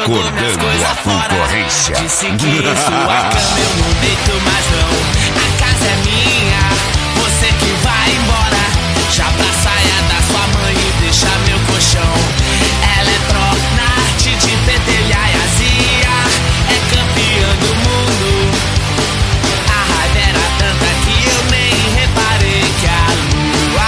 acordando a concorrência. Disse que em sua cama eu não deito mais não. A casa é minha, você que vai embora. Já pra saia da sua mãe e deixa meu colchão. Ela é pró-arte de pentelhar e azia. É campeã do mundo. A raiva era tanta que eu nem reparei que a lua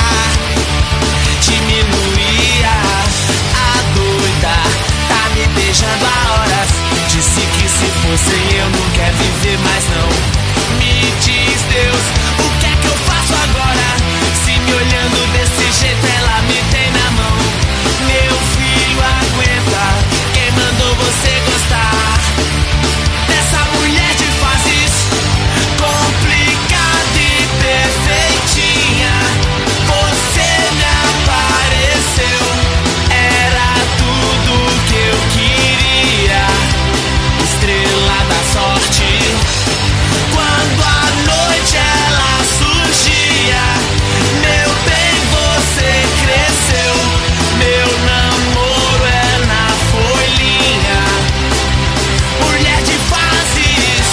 diminuía. A doida tá me beijando há horas. Disse que se fosse eu não quer viver mais não. Me diz Deus, o que é que eu faço agora? Se me olhando desse jeito ela me tem na mão. Meu filho aguenta, quem mandou você gostar dessa mulher de fases complicada e perfeitinha? Você me apareceu, era tudo que eu queria. Estrela da sorte, quando a noite ela surgia. Meu bem, você cresceu, meu namoro é na folhinha. Mulher de fases.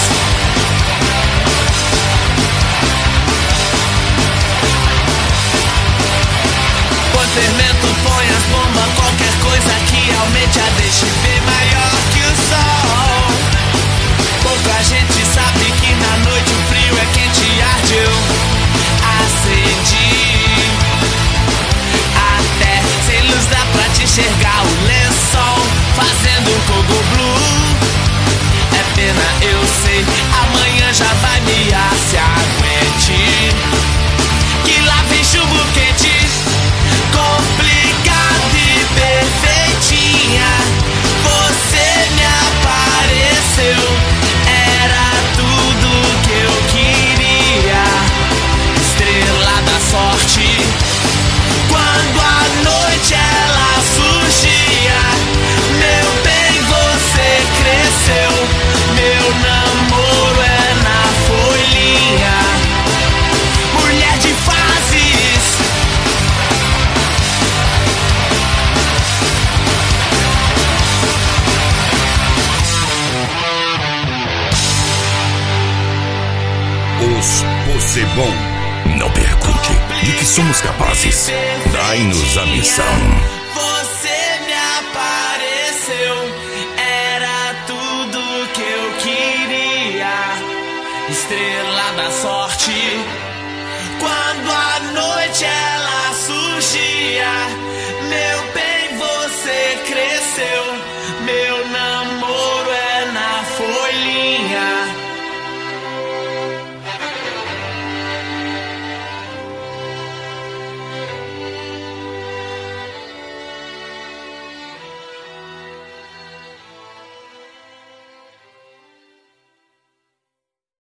Põe fermento, põe as bombas, qualquer coisa que aumente a deixe bem maior que o sol. Pouca gente sabe que na noite o frio é quente e arde. Eu acendi, até sem luz dá pra te enxergar o lençol fazendo coco blue. É pena, eu sei, amanhã já vai me se aguente. Que lá vem chumbo quente, complicada e perfeitinha. Você me apareceu, era tudo que eu queria. Estrela da sorte, quando a noite ela surgia. Meu bem, você cresceu, meu namoro é na folhinha. Mulher de fases. Os Possebon. Não pergunte de que somos capazes. Dai-nos a missão. Você me apareceu, era tudo que eu queria. Estrela da sorte, quando a noite